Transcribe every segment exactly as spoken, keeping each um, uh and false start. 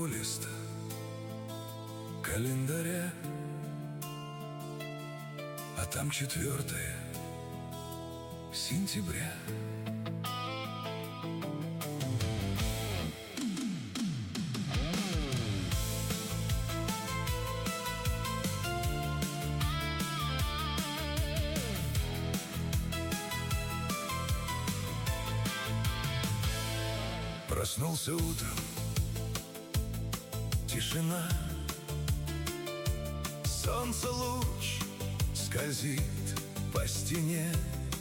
листа календаря, а там четвертое сентября. Проснулся утром, тишина, солнце луч скользит по стене.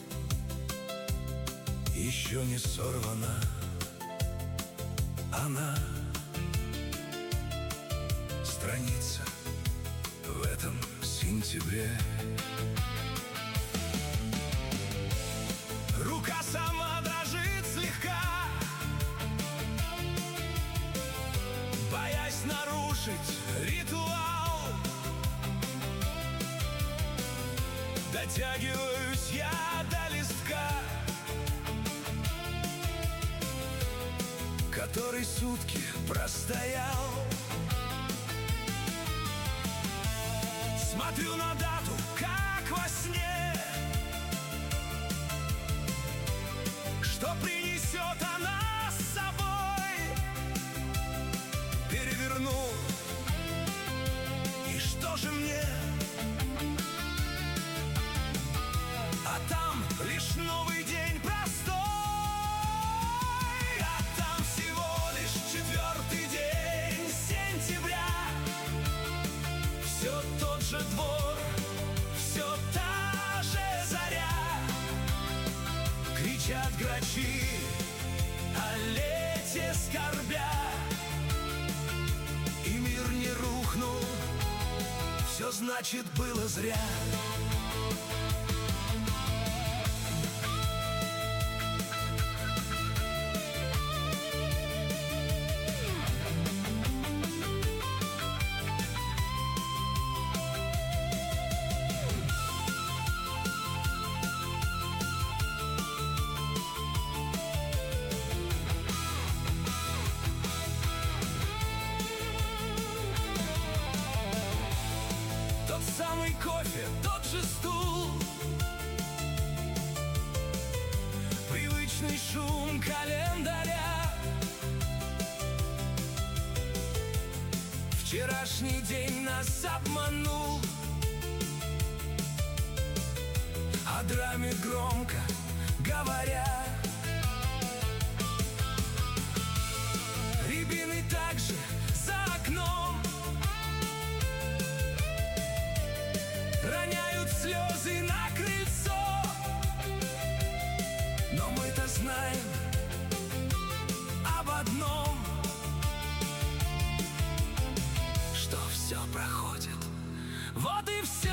Еще не сорвана она, страница в этом сентябре. Рука сама дрожит слегка, боясь нарушить ритуал. Дотягиваюсь я до листка, который сутки простоял. Смотрю на дату, как во сне, что принесет она с собой. Переверну, и что же мне? А там лишь новый день простой, а там всего лишь четвертый день сентября. Все тот же двор, все та же заря. Кричат грачи о лете скорбя, и мир не рухнул, все значит было зря. Самый кофе, тот же стул, привычный шум календаря. Вчерашний день нас обманул, о драме громко говоря. Рябины также за окном роняют слезы на крыльцо. Но мы-то знаем об одном, что все проходит, вот и все.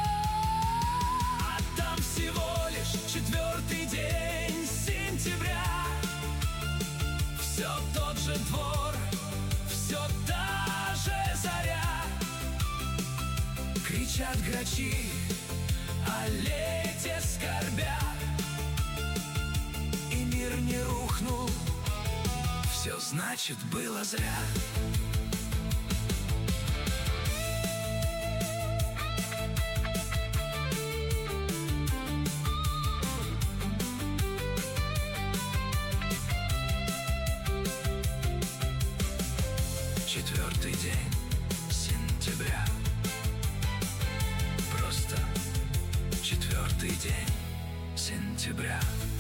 А там всего лишь четвертый день сентября. Все тот же двор, все та же заря. Кричат грачи о лете скорбя, и мир не рухнул, все значит было зря. Четвертый день сентября, просто четвертый день сентября.